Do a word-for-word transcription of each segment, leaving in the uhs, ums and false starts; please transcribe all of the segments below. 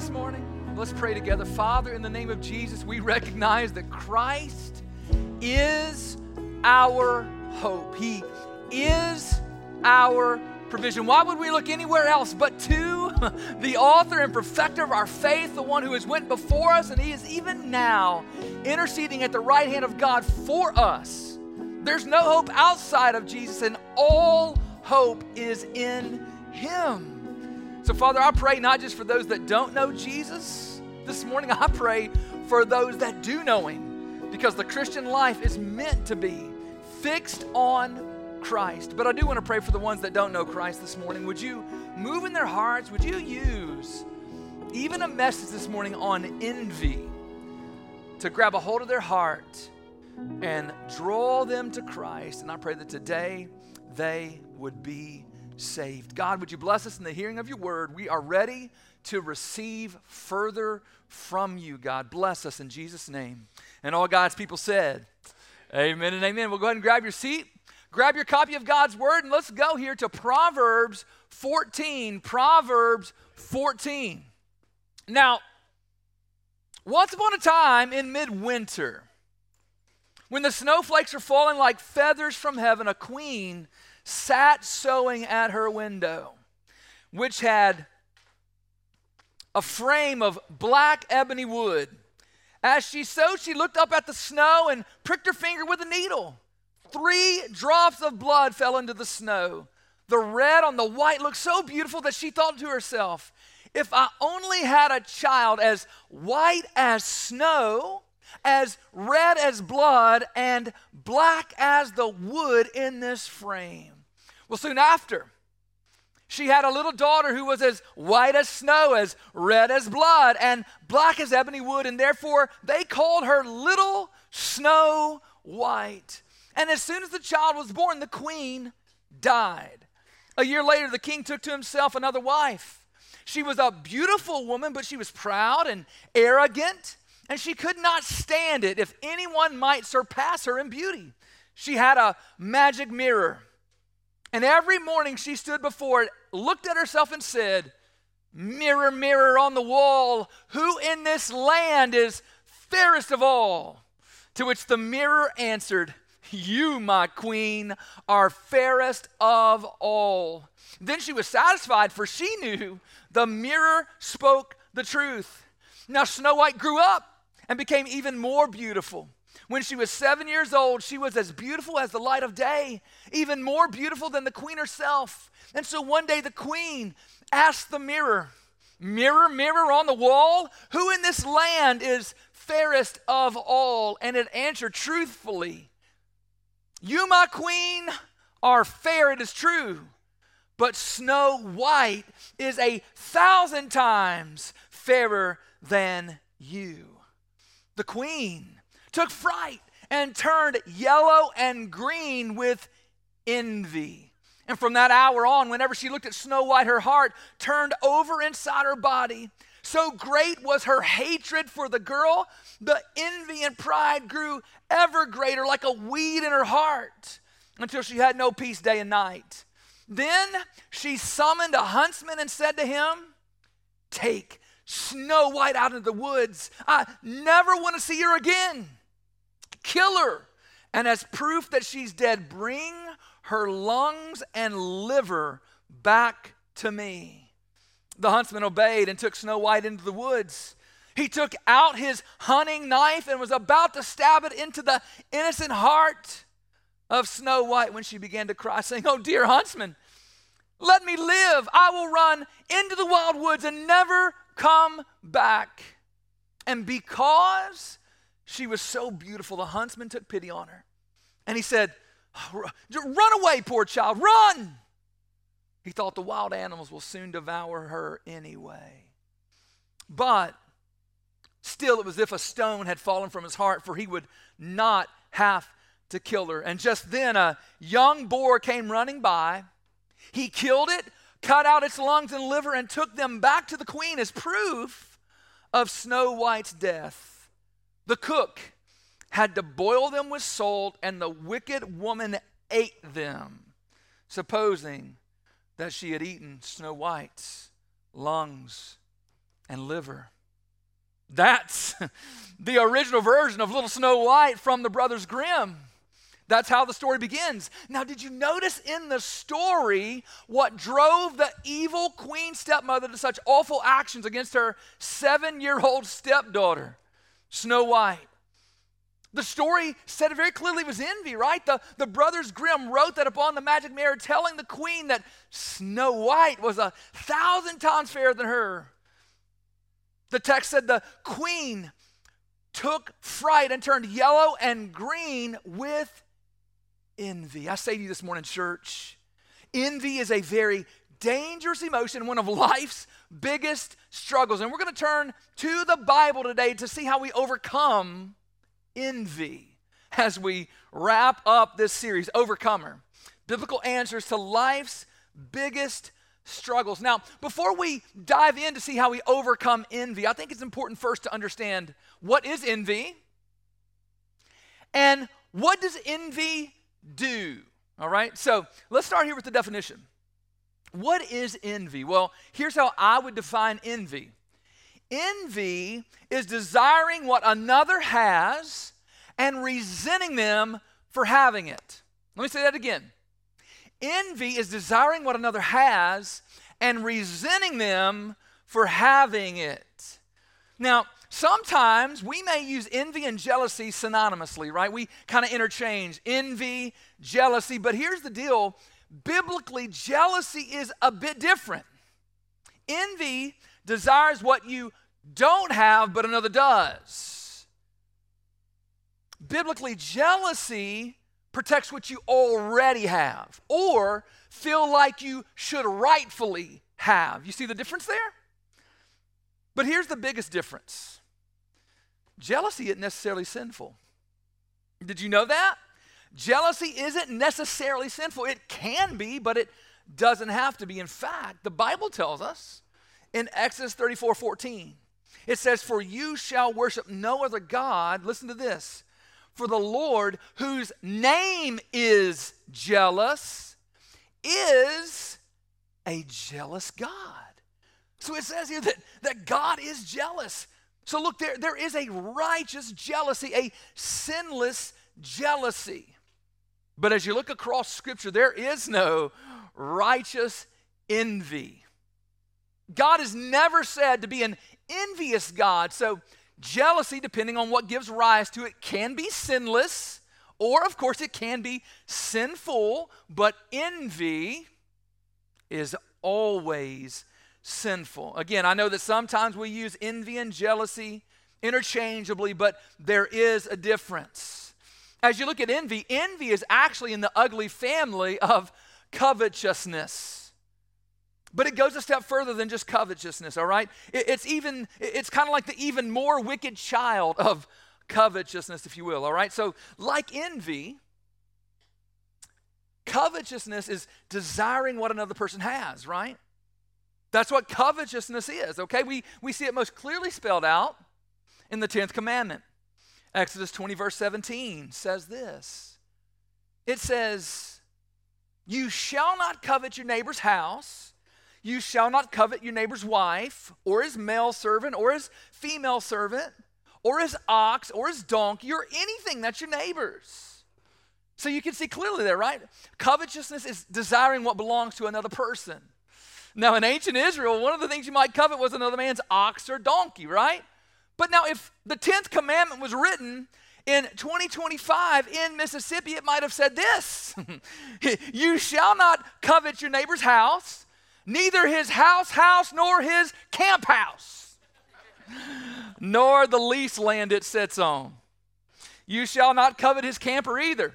this morning? Let's pray together. Father, in the name of Jesus, we recognize that Christ is our hope. He is our provision. Why would we look anywhere else but to the author and perfecter of our faith, the one who has went before us, and he is even now interceding at the right hand of God for us. There's no hope outside of Jesus, and all hope is in him. So Father, I pray not just for those that don't know Jesus this morning, I pray for those that do know him, because the Christian life is meant to be fixed on Christ. But I do want to pray for the ones that don't know Christ this morning. Would you move in their hearts? Would you use even a message this morning on envy to grab a hold of their heart and draw them to Christ? And I pray that today they would be saved. God, would you bless us in the hearing of your word? We are ready to receive further from you, God. Bless us in Jesus' name. And all God's people said, amen and amen. Well, go ahead and grab your seat. Grab your copy of God's word, and let's go here to Proverbs fourteen. Proverbs fourteen. Now, once upon a time in midwinter, when the snowflakes are falling like feathers from heaven, a queen sat sewing at her window, which had a frame of black ebony wood. As she sewed, she looked up at the snow and pricked her finger with a needle. Three drops of blood fell into the snow. The red on the white looked so beautiful that she thought to herself, if I only had a child as white as snow, as red as blood, and black as the wood in this frame. Well, soon after, she had a little daughter who was as white as snow, as red as blood, and black as ebony wood, and therefore they called her Little Snow White. And as soon as the child was born, the queen died. A year later, the king took to himself another wife. She was a beautiful woman, but she was proud and arrogant, and she could not stand it if anyone might surpass her in beauty. She had a magic mirror, and every morning she stood before it, looked at herself and said, mirror, mirror on the wall, who in this land is fairest of all? To which the mirror answered, you, my queen, are fairest of all. Then she was satisfied, for she knew the mirror spoke the truth. Now Snow White grew up and became even more beautiful. When she was seven years old, she was as beautiful as the light of day, even more beautiful than the queen herself. And so one day the queen asked the mirror, mirror, mirror on the wall, who in this land is fairest of all? And it answered truthfully, you, my queen, are fair, it is true, but Snow White is a thousand times fairer than you. The queen took fright and turned yellow and green with envy. And from that hour on, whenever she looked at Snow White, her heart turned over inside her body. So great was her hatred for the girl, the envy and pride grew ever greater like a weed in her heart until she had no peace day and night. Then she summoned a huntsman and said to him, take Snow White out into the woods. I never want to see her again. Kill her. And as proof that she's dead, bring her lungs and liver back to me. The huntsman obeyed and took Snow White into the woods. He took out his hunting knife and was about to stab it into the innocent heart of Snow White when she began to cry, saying, oh, dear huntsman, let me live. I will run into the wild woods and never come back. And because she was so beautiful, the huntsman took pity on her. And he said, run away, poor child, run. He thought the wild animals will soon devour her anyway. But still it was as if a stone had fallen from his heart, for he would not have to kill her. And just then a young boar came running by. He killed it, cut out its lungs and liver, and took them back to the queen as proof of Snow White's death. The cook had to boil them with salt, and the wicked woman ate them, supposing that she had eaten Snow White's lungs and liver. That's the original version of Little Snow White from the Brothers Grimm. That's how the story begins. Now, did you notice in the story what drove the evil queen stepmother to such awful actions against her seven-year-old stepdaughter, Snow White? The story said it very clearly, it was envy, right? The, the Brothers Grimm wrote that upon the magic mirror, telling the queen that Snow White was a thousand times fairer than her. The text said the queen took fright and turned yellow and green with envy. I say to you this morning, church, envy is a very dangerous emotion, one of life's biggest struggles. And we're going to turn to the Bible today to see how we overcome envy as we wrap up this series, Overcomer, Biblical Answers to Life's Biggest Struggles. Now, before we dive in to see how we overcome envy, I think it's important first to understand what is envy and what does envy do? All right, so let's start here with the definition. What is envy? Well, here's how I would define envy. Envy is desiring what another has and resenting them for having it. Let me say that again. Envy is desiring what another has and resenting them for having it. Now, sometimes we may use envy and jealousy synonymously, right? We kind of interchange envy, jealousy, but here's the deal. Biblically, jealousy is a bit different. Envy desires what you don't have, but another does. Biblically, jealousy protects what you already have or feel like you should rightfully have. You see the difference there? But here's the biggest difference. Jealousy isn't necessarily sinful. Did you know that? Jealousy isn't necessarily sinful. It can be, but it doesn't have to be. In fact, the Bible tells us in Exodus thirty-four fourteen, it says, "For you shall worship no other God," listen to this, "for the Lord, whose name is jealous, is a jealous God." So it says here that, that God is jealous. So look, there, there is a righteous jealousy, a sinless jealousy. But as you look across Scripture, there is no righteous envy. God is never said to be an envious God. So jealousy, depending on what gives rise to it, can be sinless, or of course it can be sinful, but envy is always sinful. Again, I know that sometimes we use envy and jealousy interchangeably, but there is a difference. As you look at envy, envy is actually in the ugly family of covetousness. But it goes a step further than just covetousness, all right? It, it's even, it's kind of like the even more wicked child of covetousness, if you will, all right? So like envy, covetousness is desiring what another person has, right? That's what covetousness is, okay? We, we see it most clearly spelled out in the tenth commandment. Exodus twenty, verse seventeen says this. It says, "You shall not covet your neighbor's house. You shall not covet your neighbor's wife, or his male servant, or his female servant, or his ox, or his donkey, or anything that's your neighbor's." So you can see clearly there, right? Covetousness is desiring what belongs to another person. Now, in ancient Israel, one of the things you might covet was another man's ox or donkey, right? But now, if the tenth commandment was written in twenty twenty-five in Mississippi, it might have said this: "You shall not covet your neighbor's house, neither his house house nor his camp house, nor the lease land it sits on. You shall not covet his camper either.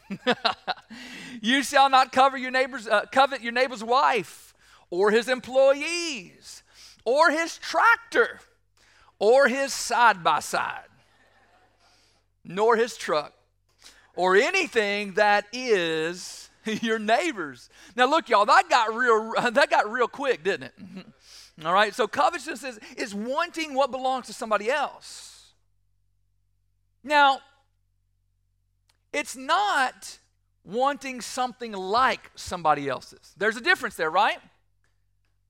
You shall not cover your neighbor's, uh, covet your neighbor's wife, or his employees, or his tractor, or his side-by-side, nor his truck, or anything that is your neighbor's." Now look, y'all, that got real that got real quick, didn't it? All right, so covetousness is, is wanting what belongs to somebody else. Now, it's not wanting something like somebody else's. There's a difference there, right?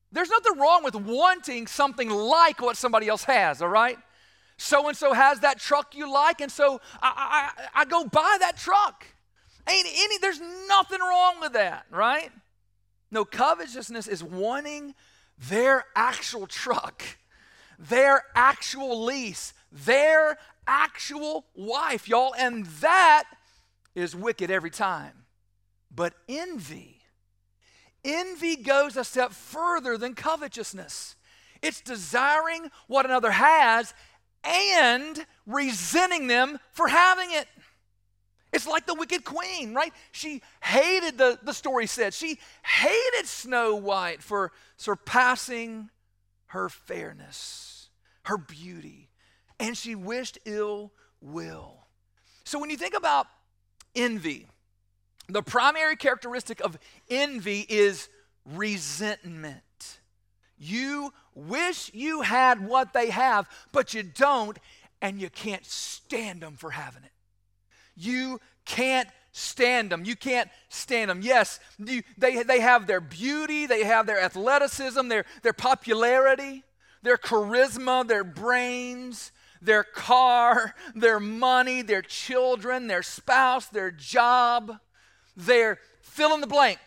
There's nothing wrong with wanting something like what somebody else has, all right? So-and-so has that truck you like, and so I, I, I go buy that truck. Ain't any, there's nothing wrong with that, right? No, covetousness is wanting their actual truck, their actual lease, their actual wife, y'all, and that is wicked every time. But envy, envy goes a step further than covetousness. It's desiring what another has and resenting them for having it. It's like the wicked queen, right? She hated, the, the story said, she hated Snow White for surpassing her fairness, her beauty, and she wished ill will. So when you think about envy, the primary characteristic of envy is resentment. You wish you had what they have, but you don't, and you can't stand them for having it. You can't stand them. You can't stand them. Yes, you, they, they have their beauty, they have their athleticism, their, their popularity, their charisma, their brains, their car, their money, their children, their spouse, their job, their fill in the blank.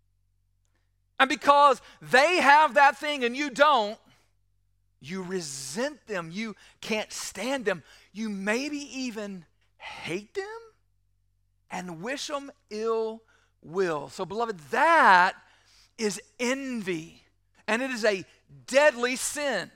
And because they have that thing and you don't, you resent them. You can't stand them. You maybe even hate them and wish them ill will. So, beloved, that is envy. And it is a deadly sin.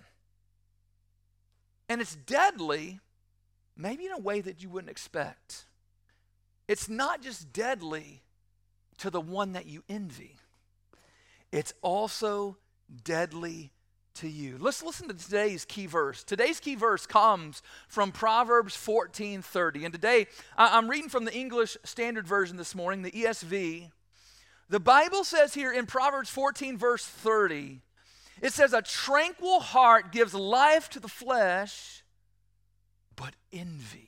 And it's deadly, maybe in a way that you wouldn't expect. It's not just deadly to the one that you envy. It's also deadly to you. Let's listen to today's key verse. Today's key verse comes from Proverbs fourteen thirty. And today, I'm reading from the English Standard Version this morning, the E S V. The Bible says here in Proverbs fourteen, verse thirty, it says, a tranquil heart gives life to the flesh, but envy.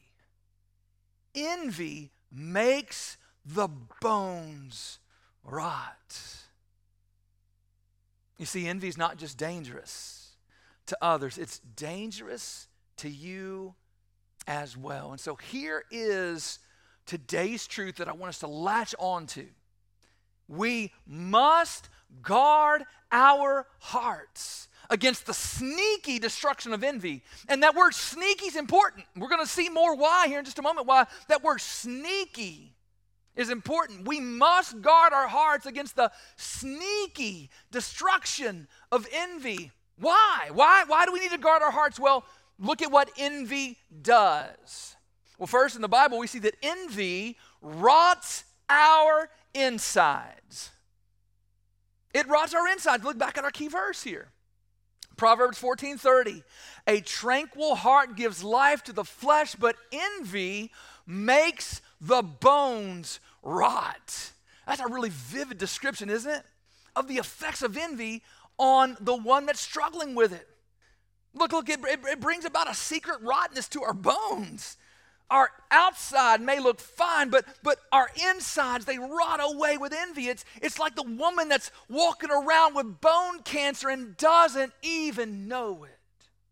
Envy makes the bones rot. You see, envy is not just dangerous to others, it's dangerous to you as well. And so here is today's truth that I want us to latch on to. We must guard our hearts against the sneaky destruction of envy. And that word sneaky is important. We're going to see more why here in just a moment, why that word sneaky is important. We must guard our hearts against the sneaky destruction of envy. Why? Why? Why do we need to guard our hearts? Well, look at what envy does. Well, first in the Bible, we see that envy rots our insides. It rots our insides. Look back at our key verse here. Proverbs fourteen thirty. A tranquil heart gives life to the flesh, but envy makes the bones rot. That's a really vivid description, isn't it? Of the effects of envy on the one that's struggling with it. Look, look, it, it, it brings about a secret rottenness to our bones. Our outside may look fine, but, but our insides, they rot away with envy. It's, it's like the woman that's walking around with bone cancer and doesn't even know it.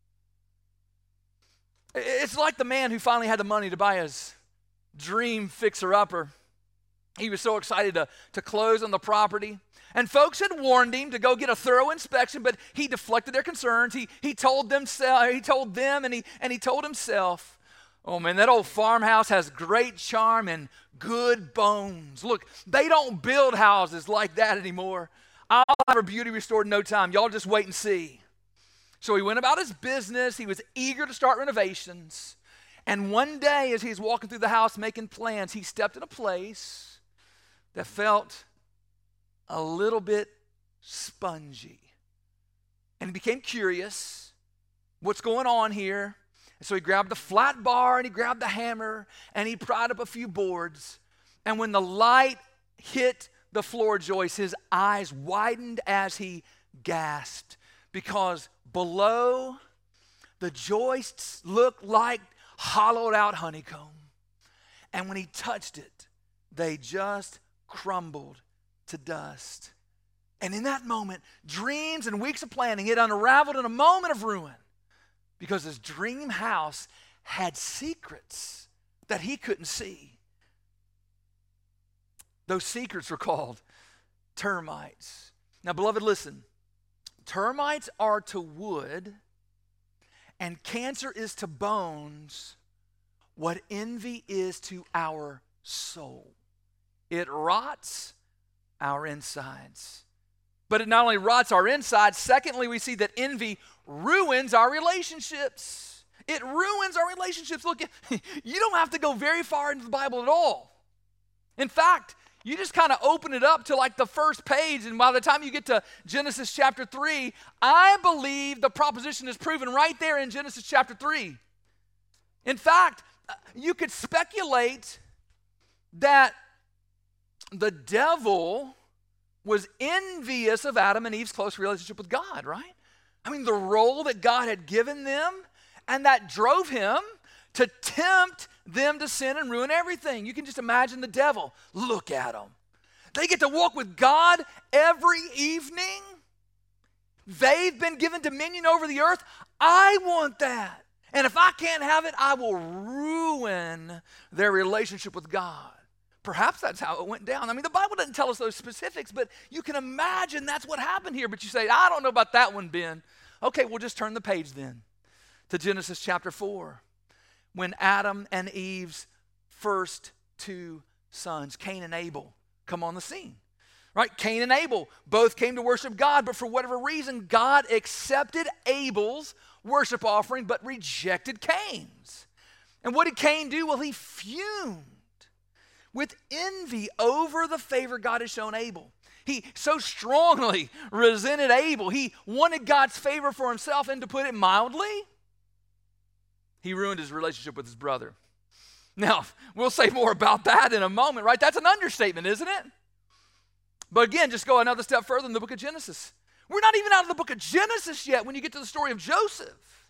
It's like the man who finally had the money to buy his dream fixer-upper. He was so excited to, to close on the property. And folks had warned him to go get a thorough inspection, but he deflected their concerns. He, he told them, he told them and, he, and he told himself, oh man, that old farmhouse has great charm and good bones. Look, they don't build houses like that anymore. I'll have her beauty restored in no time. Y'all just wait and see. So he went about his business. He was eager to start renovations. And one day as he's walking through the house making plans, he stepped in a place that felt a little bit spongy. And he became curious. What's going on here? And so he grabbed the flat bar and he grabbed the hammer and he pried up a few boards. And when the light hit the floor joist, his eyes widened as he gasped, because below the joists looked like hollowed out honeycomb. And when he touched it, they just crumbled to dust. And in that moment, dreams and weeks of planning, it unraveled in a moment of ruin because his dream house had secrets that he couldn't see. Those secrets were called termites. Now, beloved, listen. Termites are to wood and cancer is to bones what envy is to our soul. It rots our insides. But it not only rots our insides, secondly, we see that envy ruins our relationships. It ruins our relationships. Look, you don't have to go very far into the Bible at all. In fact, you just kind of open it up to like the first page, and by the time you get to Genesis chapter three, I believe the proposition is proven right there in Genesis chapter three. In fact, you could speculate that the devil was envious of Adam and Eve's close relationship with God, right? I mean, the role that God had given them, and that drove him to tempt them to sin and ruin everything. You can just imagine the devil. Look at them. They get to walk with God every evening. They've been given dominion over the earth. I want that. And if I can't have it, I will ruin their relationship with God. Perhaps that's how it went down. I mean, the Bible doesn't tell us those specifics, but you can imagine that's what happened here. But you say, I don't know about that one, Ben. Okay, we'll just turn the page then to Genesis chapter four. When Adam and Eve's first two sons, Cain and Abel, come on the scene. Right? Cain and Abel both came to worship God, but for whatever reason, God accepted Abel's worship offering, but rejected Cain's. And what did Cain do? Well, he fumed with envy over the favor God had shown Abel. He so strongly resented Abel. He wanted God's favor for himself, and to put it mildly, he ruined his relationship with his brother. Now, we'll say more about that in a moment, right? That's an understatement, isn't it? But again, just go another step further in the book of Genesis. We're not even out of the book of Genesis yet when you get to the story of Joseph.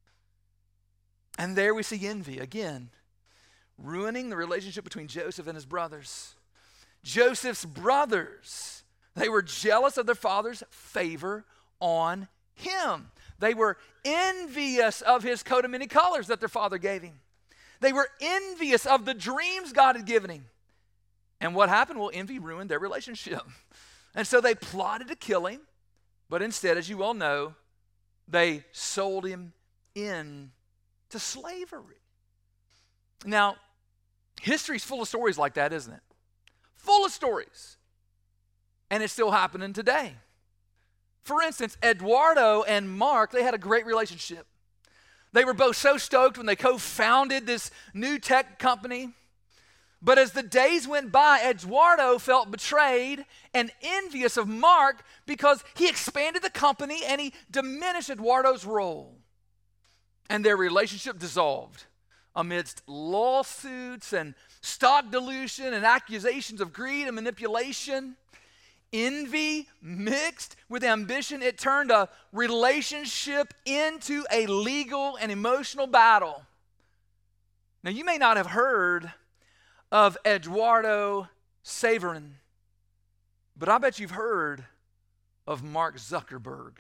And there we see envy again, ruining the relationship between Joseph and his brothers. Joseph's brothers, they were jealous of their father's favor on him. They were envious of his coat of many colors that their father gave him. They were envious of the dreams God had given him. And what happened? Well, envy ruined their relationship. And so they plotted to kill him, but instead, as you well know, they sold him in to slavery. Now, history's full of stories like that, isn't it? Full of stories. And it's still happening today. For instance, Eduardo and Mark, they had a great relationship. They were both so stoked when they co-founded this new tech company. But as the days went by, Eduardo felt betrayed and envious of Mark because he expanded the company and he diminished Eduardo's role. And their relationship dissolved amidst lawsuits and stock dilution and accusations of greed and manipulation. Envy mixed with ambition, it turned a relationship into a legal and emotional battle. Now, you may not have heard of Eduardo Saverin, but I bet you've heard of Mark Zuckerberg.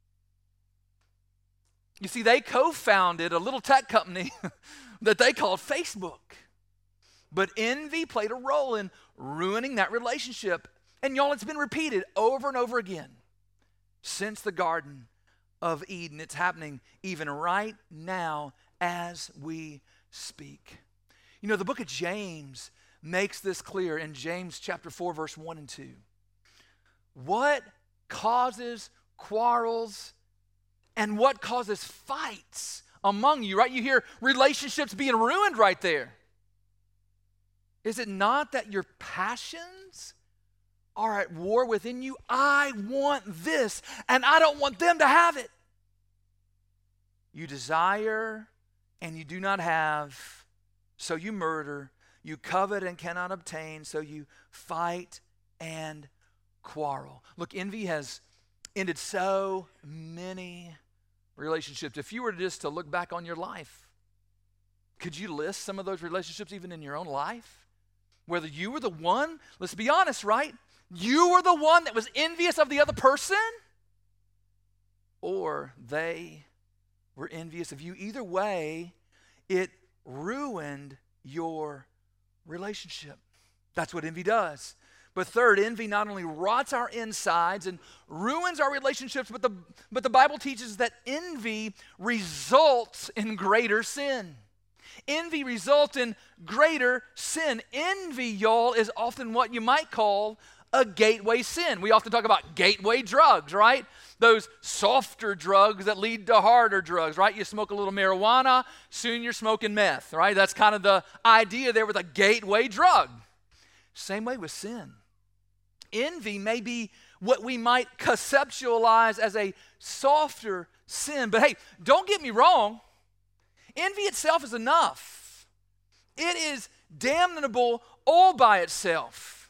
You see, they co-founded a little tech company that they called Facebook. But envy played a role in ruining that relationship. And y'all, it's been repeated over and over again since the Garden of Eden. It's happening even right now as we speak. You know, the book of James makes this clear in James chapter four, verse one and two. What causes quarrels and what causes fights among you, right? You hear relationships being ruined right there. Is it not that your passions are at war within you? I want this, and I don't want them to have it. You desire, and you do not have, so you murder. You covet and cannot obtain, so you fight and quarrel. Look, envy has ended so many relationships. If you were just to look back on your life, could you list some of those relationships even in your own life? Whether you were the one, let's be honest, right? You were the one that was envious of the other person, or they were envious of you. Either way, it ruined your relationship. That's what envy does. But third, envy not only rots our insides and ruins our relationships, but the, but the Bible teaches that envy results in greater sin. Envy results in greater sin. Envy, y'all, is often what you might call a gateway sin. We often talk about gateway drugs, right? Those softer drugs that lead to harder drugs, right? You smoke a little marijuana, soon you're smoking meth, right? That's kind of the idea there with a gateway drug. Same way with sin. Envy may be what we might conceptualize as a softer sin. But hey, don't get me wrong. Envy itself is enough. It is damnable all by itself.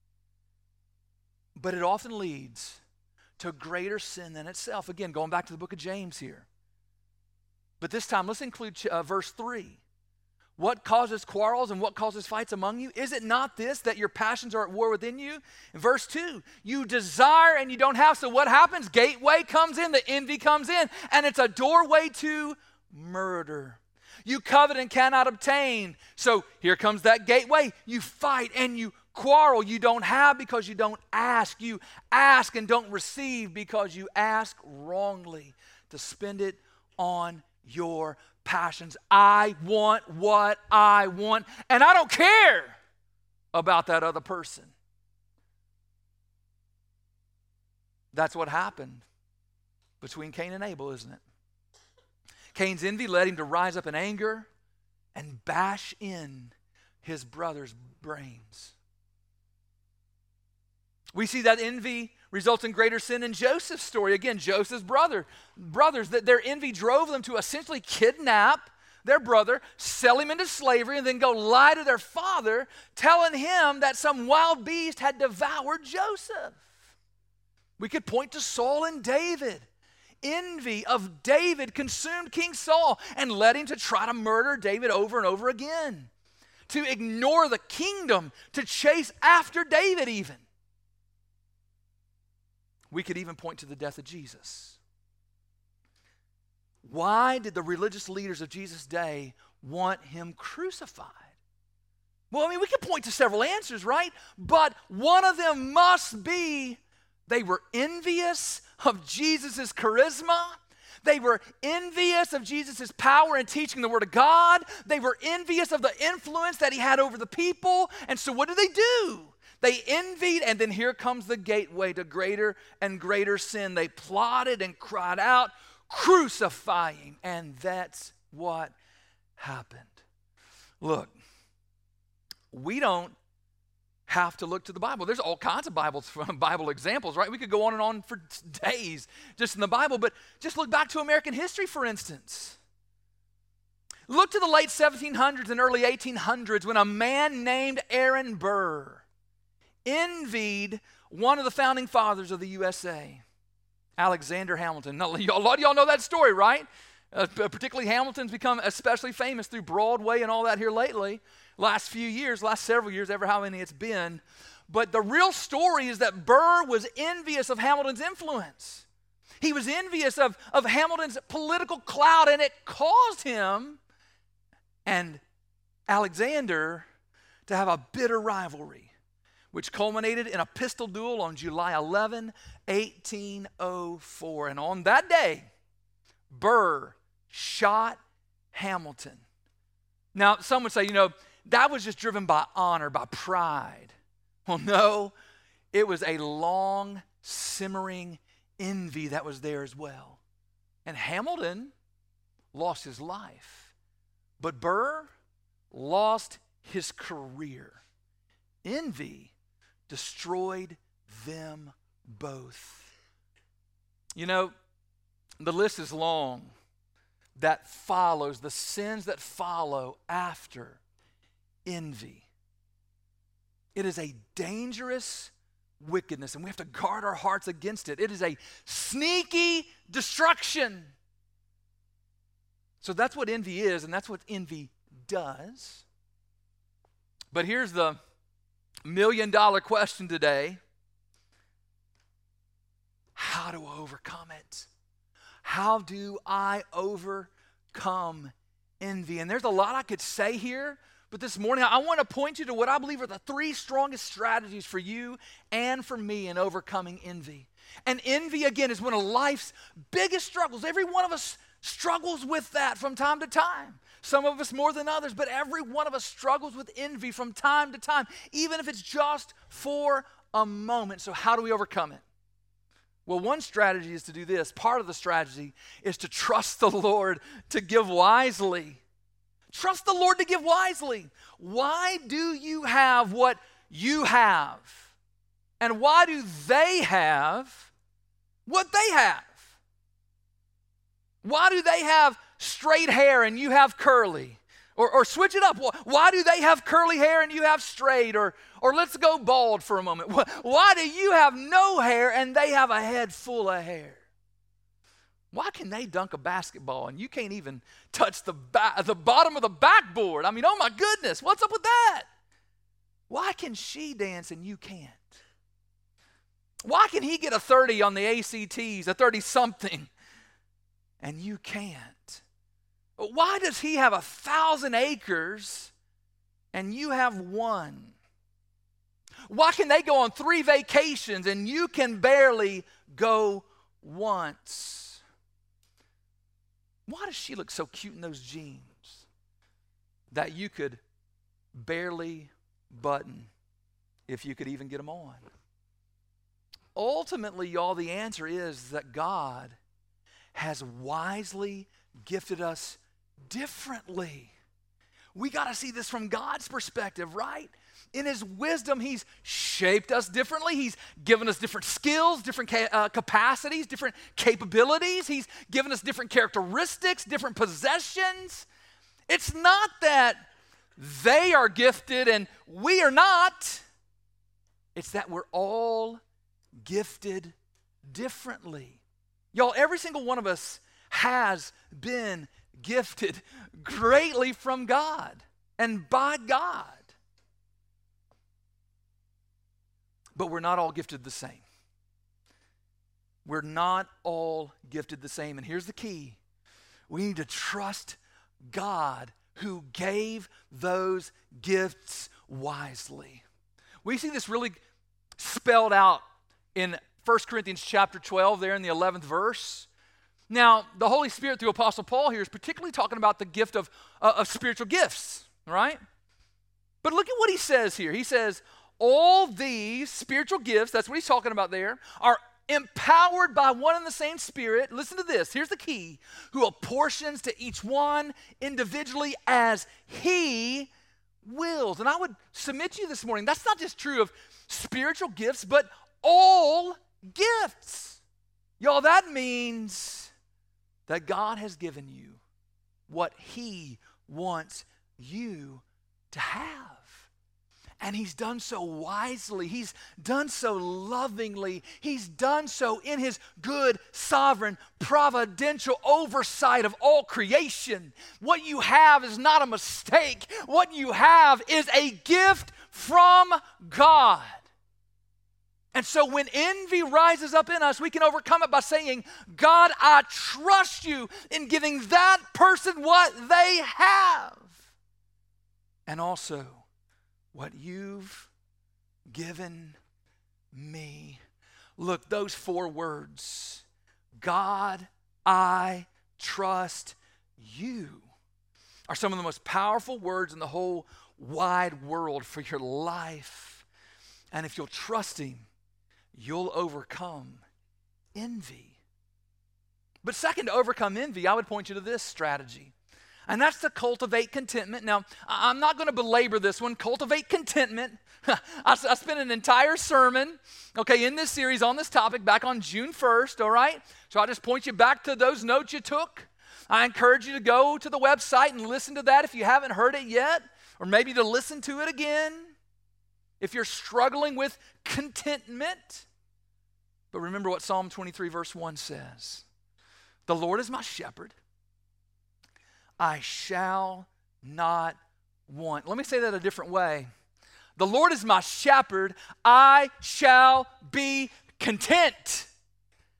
But it often leads to greater sin than itself. Again, going back to the book of James here. But this time, let's include uh, verse three. What causes quarrels and what causes fights among you? Is it not this, that your passions are at war within you? In verse two, you desire and you don't have, so what happens? Gateway comes in, the envy comes in, and it's a doorway to murder. You covet and cannot obtain, so here comes that gateway. You fight and you quarrel. You don't have because you don't ask. You ask and don't receive because you ask wrongly to spend it on your passions. I want what I want, and I don't care about that other person. That's what happened between Cain and Abel, isn't it? Cain's envy led him to rise up in anger and bash in his brother's brains. We see that envy results in greater sin in Joseph's story. Again, Joseph's brother, brothers, that their envy drove them to essentially kidnap their brother, sell him into slavery, and then go lie to their father, telling him that some wild beast had devoured Joseph. We could point to Saul and David. Envy of David consumed King Saul and led him to try to murder David over and over again, to ignore the kingdom, to chase after David even. We could even point to the death of Jesus. Why did the religious leaders of Jesus' day want him crucified? Well, I mean, we could point to several answers, right? But one of them must be they were envious of Jesus' charisma. They were envious of Jesus' power in teaching the Word of God. They were envious of the influence that he had over the people. And so what did they do? They envied, and then here comes the gateway to greater and greater sin. They plotted and cried out, crucify him. And that's what happened. Look, we don't have to look to the Bible. There's all kinds of Bibles, Bible examples, right? We could go on and on for days just in the Bible, but just look back to American history, for instance. Look to the late seventeen hundreds and early eighteen hundreds when a man named Aaron Burr envied one of the founding fathers of the U S A, Alexander Hamilton. Now, a lot of y'all know that story, right? Uh, particularly Hamilton's become especially famous through Broadway and all that here lately. Last few years, last several years, ever how many it's been. But the real story is that Burr was envious of Hamilton's influence. He was envious of, of Hamilton's political clout, and it caused him and Alexander to have a bitter rivalry, which culminated in a pistol duel on July eleventh, eighteen oh four. And on that day, Burr shot Hamilton. Now, some would say, you know, that was just driven by honor, by pride. Well, no, it was a long, simmering envy that was there as well. And Hamilton lost his life, but Burr lost his career. Envy destroyed them both. You know, the list is long that follows, the sins that follow after envy. It is a dangerous wickedness, and we have to guard our hearts against it. It is a sneaky destruction. So that's what envy is, and that's what envy does. But here's the million dollar question today. how do I overcome it? How do I overcome envy? And there's a lot I could say here, but this morning I want to point you to what I believe are the three strongest strategies for you and for me in overcoming envy. And envy, again, is one of life's biggest struggles. Every one of us struggles with that from time to time. Some of us more than others, but every one of us struggles with envy from time to time, even if it's just for a moment. So how do we overcome it? Well, one strategy is to do this. Part of the strategy is to trust the Lord to give wisely. Trust the Lord to give wisely. Why do you have what you have? And why do they have what they have? Why do they have straight hair and you have curly? Or, or switch it up. Why do they have curly hair and you have straight? Or, or let's go bald for a moment. Why do you have no hair and they have a head full of hair? Why can they dunk a basketball and you can't even touch the, ba- the bottom of the backboard? I mean, oh my goodness, what's up with that? Why can she dance and you can't? Why can he get a thirty on the A C Ts, a thirty-something, and you can't? Why does he have a thousand acres and you have one? Why can they go on three vacations and you can barely go once? Why does she look so cute in those jeans that you could barely button if you could even get them on? Ultimately, y'all, the answer is that God has wisely gifted us differently. We got to see this from God's perspective, right? In his wisdom, he's shaped us differently. He's given us different skills, different ca- uh, capacities, different capabilities. He's given us different characteristics, different possessions. It's not that they are gifted and we are not. It's that we're all gifted differently. Y'all, every single one of us has been gifted greatly from God and by God. But we're not all gifted the same. We're not all gifted the same. And here's the key. We need to trust God who gave those gifts wisely. We see this really spelled out in First Corinthians chapter twelve, there in the eleventh verse. Now, the Holy Spirit through Apostle Paul here is particularly talking about the gift of, uh, of spiritual gifts, right? But look at what he says here. He says, all these spiritual gifts, that's what he's talking about there, are empowered by one and the same Spirit. Listen to this. Here's the key. Who apportions to each one individually as he wills. And I would submit to you this morning, that's not just true of spiritual gifts, but all gifts. Y'all, that means that God has given you what he wants you to have. And he's done so wisely. He's done so lovingly. He's done so in his good, sovereign, providential oversight of all creation. What you have is not a mistake. What you have is a gift from God. And so when envy rises up in us, we can overcome it by saying, God, I trust you in giving that person what they have. And also what you've given me. Look, those four words, God, I trust you, are some of the most powerful words in the whole wide world for your life. And if you'll trust him, you'll overcome envy. But second, to overcome envy, I would point you to this strategy. And that's to cultivate contentment. Now, I'm not going to belabor this one. Cultivate contentment. I, I spent an entire sermon, okay, in this series on this topic back on June first, all right? So I'll just point you back to those notes you took. I encourage you to go to the website and listen to that if you haven't heard it yet, or maybe to listen to it again if you're struggling with contentment. But remember what Psalm twenty-three verse one says. The Lord is my shepherd. I shall not want. Let me say that a different way. The Lord is my shepherd. I shall be content.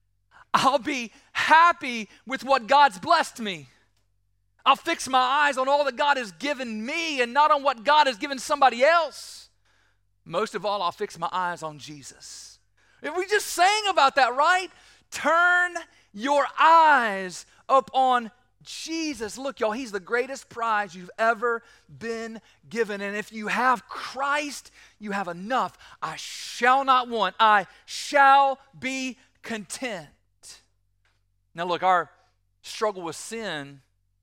I'll be happy with what God's blessed me. I'll fix my eyes on all that God has given me and not on what God has given somebody else. Most of all, I'll fix my eyes on Jesus. If we just sang about that, right? Turn your eyes up on Jesus. Look, y'all, he's the greatest prize you've ever been given. And if you have Christ, you have enough. I shall not want. I shall be content. Now, look, our struggle with sin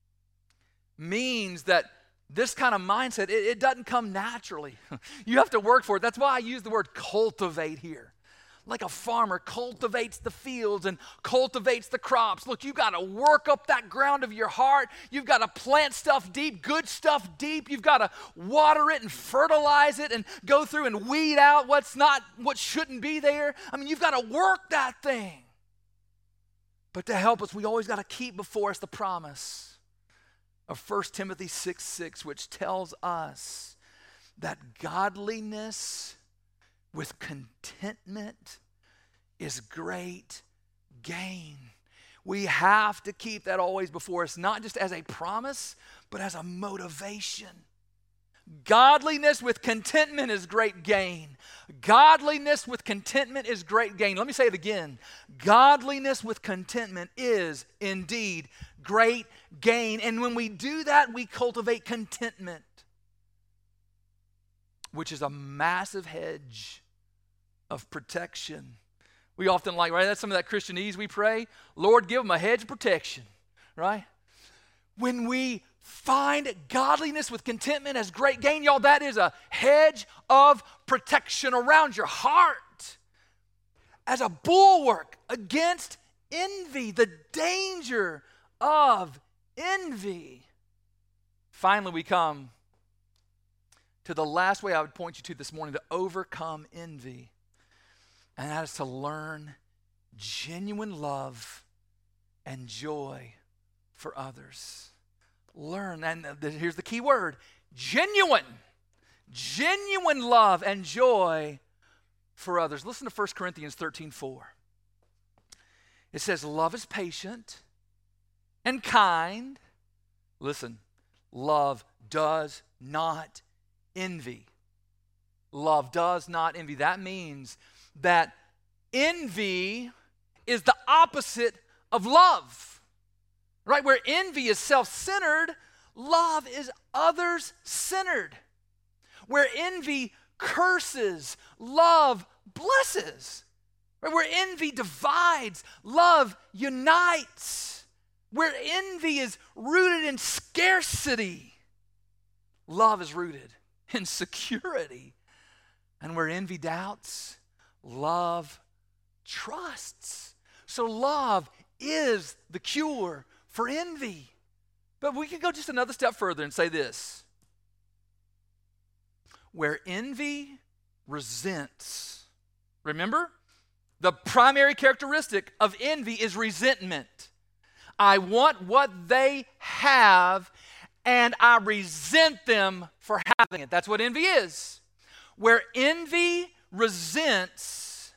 means that this kind of mindset, it, it doesn't come naturally. You have to work for it. That's why I use the word cultivate here. Like a farmer cultivates the fields and cultivates the crops. Look, you've got to work up that ground of your heart. You've got to plant stuff deep, good stuff deep. You've got to water it and fertilize it and go through and weed out what's not, what shouldn't be there. I mean, you've got to work that thing. But to help us, we always got to keep before us the promise of First Timothy six six, which tells us that godliness with contentment is great gain. We have to keep that always before us, not just as a promise, but as a motivation. Godliness with contentment is great gain. Godliness with contentment is great gain. Let me say it again. Godliness with contentment is indeed great gain. And when we do that, we cultivate contentment, which is a massive hedge of protection. We often like, right, that's some of that Christianese we pray. Lord, give them a hedge of protection, right? When we find godliness with contentment as great gain, y'all, that is a hedge of protection around your heart as a bulwark against envy, the danger of envy. Finally, we come to the last way I would point you to this morning to overcome envy, and that is to learn genuine love and joy for others. Learn, and here's the key word, genuine. Genuine love and joy for others. Listen to First Corinthians thirteen four. It says, love is patient and kind. Listen, love does not envy. Love does not envy. That means that envy is the opposite of love. Right? Where envy is self-centered, love is others-centered. Where envy curses, love blesses. Right? Where envy divides, love unites. Where envy is rooted in scarcity, love is rooted in security. And where envy doubts, love trusts. So love is the cure for envy. But we could go just another step further and say this. Where envy resents, remember? The primary characteristic of envy is resentment. I want what they have and I resent them for having it. That's what envy is. Where envy resents,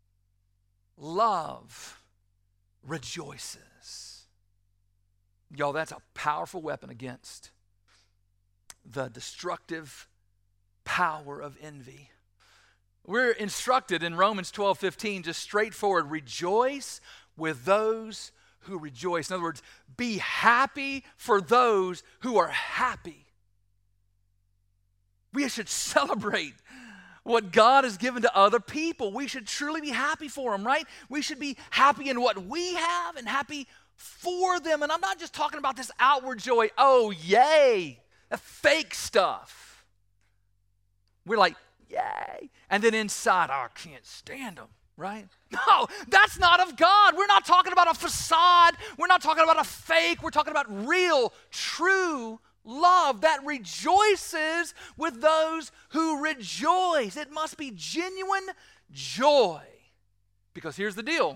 love rejoices. Y'all, that's a powerful weapon against the destructive power of envy. We're instructed in Romans twelve fifteen, just straightforward, rejoice with those who rejoice. In other words, be happy for those who are happy. We should celebrate what God has given to other people. We should truly be happy for them, right? We should be happy in what we have and happy for them. And I'm not just talking about this outward joy. Oh, yay, the fake stuff. We're like, yay. And then inside, oh, I can't stand them, right? No, that's not of God. We're not talking about a facade. We're not talking about a fake. We're talking about real, true love that rejoices with those who rejoice. It must be genuine joy. Because here's the deal.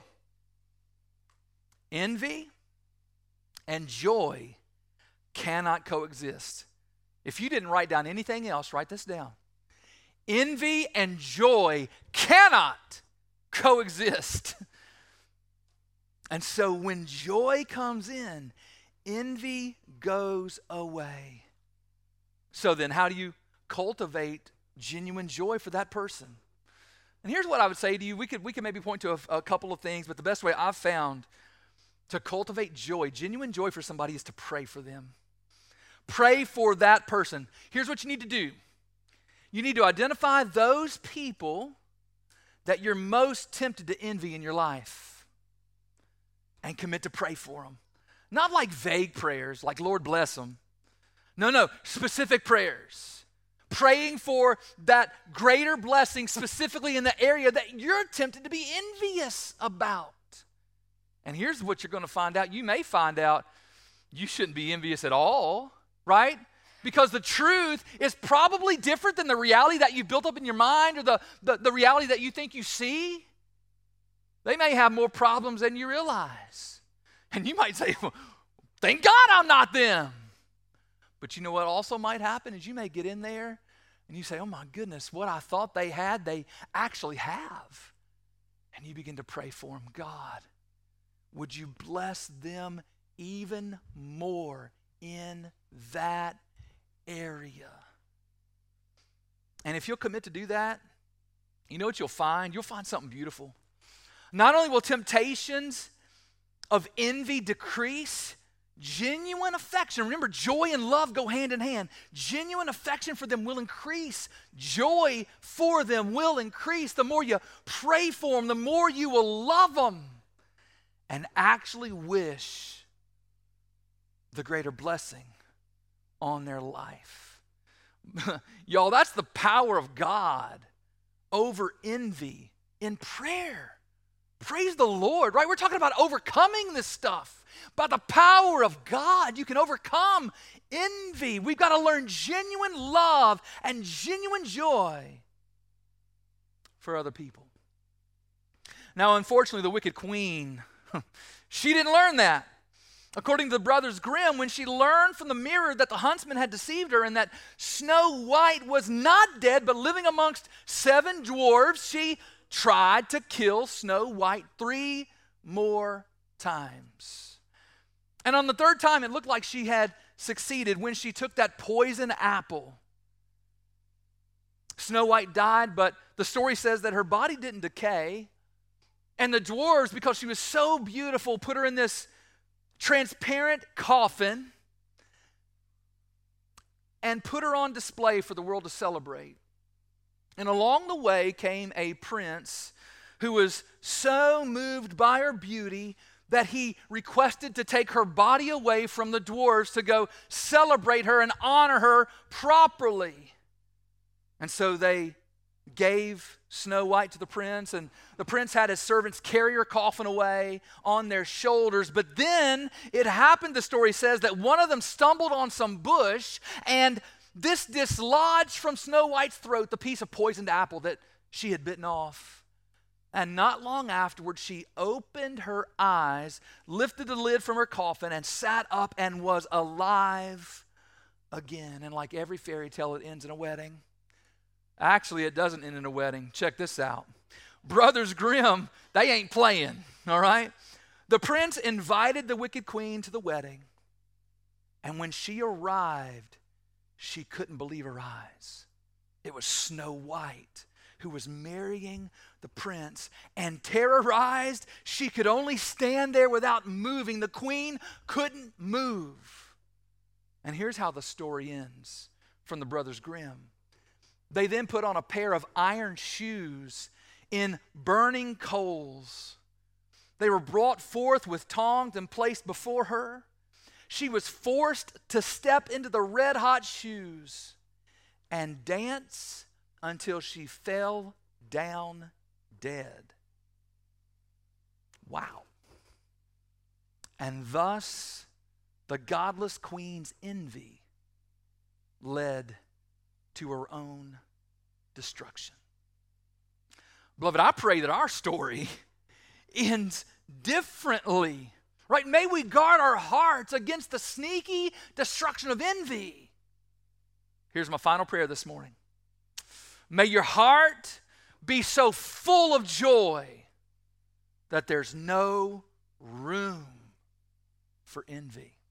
Envy and joy cannot coexist. If you didn't write down anything else, write this down. Envy and joy cannot coexist. And so when joy comes in, envy goes away. So then how do you cultivate genuine joy for that person? And here's what I would say to you. We could, we could maybe point to a, a couple of things, but the best way I've found to cultivate joy, genuine joy for somebody, is to pray for them. Pray for that person. Here's what you need to do. You need to identify those people that you're most tempted to envy in your life and commit to pray for them. Not like vague prayers, like Lord bless them. No, no, specific prayers. Praying for that greater blessing specifically in the area that you're tempted to be envious about. And here's what you're going to find out. You may find out you shouldn't be envious at all, right? Because the truth is probably different than the reality that you built up in your mind or the, the, the reality that you think you see. They may have more problems than you realize. And you might say, well, thank God I'm not them. But you know what also might happen is you may get in there and you say, oh my goodness, what I thought they had, they actually have. And you begin to pray for them. God, would you bless them even more in that area? And if you'll commit to do that, you know what you'll find? You'll find something beautiful. Not only will temptations of envy decrease, genuine affection, remember, joy and love go hand in hand. Genuine affection for them will increase. Joy for them will increase. The more you pray for them, the more you will love them and actually wish the greater blessing on their life. Y'all, that's the power of God over envy in prayer. Praise the Lord, right? We're talking about overcoming this stuff. By the power of God, you can overcome envy. We've got to learn genuine love and genuine joy for other people. Now, unfortunately, the wicked queen, she didn't learn that. According to the brothers Grimm, when she learned from the mirror that the huntsman had deceived her and that Snow White was not dead but living amongst seven dwarves, she tried to kill Snow White three more times. And on the third time, it looked like she had succeeded when she took that poison apple. Snow White died, but the story says that her body didn't decay. And the dwarves, because she was so beautiful, put her in this transparent coffin and put her on display for the world to celebrate. And along the way came a prince who was so moved by her beauty that he requested to take her body away from the dwarves to go celebrate her and honor her properly. And so they gave Snow White to the prince, and the prince had his servants carry her coffin away on their shoulders. But then it happened, the story says, that one of them stumbled on some bush, and this dislodged from Snow White's throat the piece of poisoned apple that she had bitten off. And not long afterwards, she opened her eyes, lifted the lid from her coffin, and sat up and was alive again. And like every fairy tale, it ends in a wedding. Actually, it doesn't end in a wedding. Check this out. Brothers Grimm, they ain't playing, all right? The prince invited the wicked queen to the wedding. And when she arrived, she couldn't believe her eyes. It was Snow White who was marrying the prince, and terrorized, she could only stand there without moving. The queen couldn't move. And here's how the story ends from the Brothers Grimm. They then put on a pair of iron shoes in burning coals. They were brought forth with tongs and placed before her. She was forced to step into the red-hot shoes and dance until she fell down dead. Wow. And thus, the godless queen's envy led to her own destruction. Beloved, I pray that our story ends differently, right? May we guard our hearts against the sneaky destruction of envy. Here's my final prayer this morning. May your heart be so full of joy that there's no room for envy.